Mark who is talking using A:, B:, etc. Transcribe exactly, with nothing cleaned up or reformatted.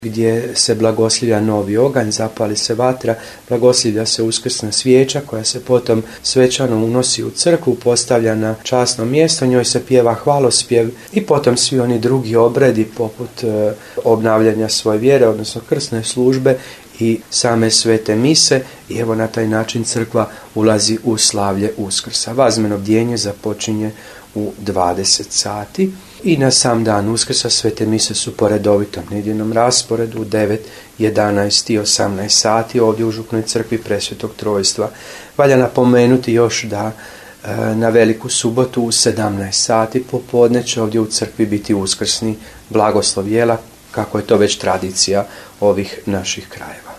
A: gdje se blagoslivlja novi oganj, zapali se vatra, blagoslivlja se uskrsna svijeća koja se potom svečano unosi u crkvu, postavlja na časno mjesto, njoj se pjeva hvalospjev i potom svi oni drugi obredi poput e, obnavljanja svoje vjere, odnosno krsne službe i same svete mise, i evo na taj način crkva ulazi u slavlje Uskrsa. Vazmeno bdjenje započinje u dvadeset sati i na sam dan Uskrsa svete mise su po redovitom nedjeljnom rasporedu u devet, jedanaest i osamnaest sati ovdje u Župnoj crkvi Presvetog Trojstva. Valja napomenuti još da e, na Veliku subotu u sedamnaest sati popodne će ovdje u crkvi biti uskrsni blagoslov jela, kako je to već tradicija ovih naših krajeva.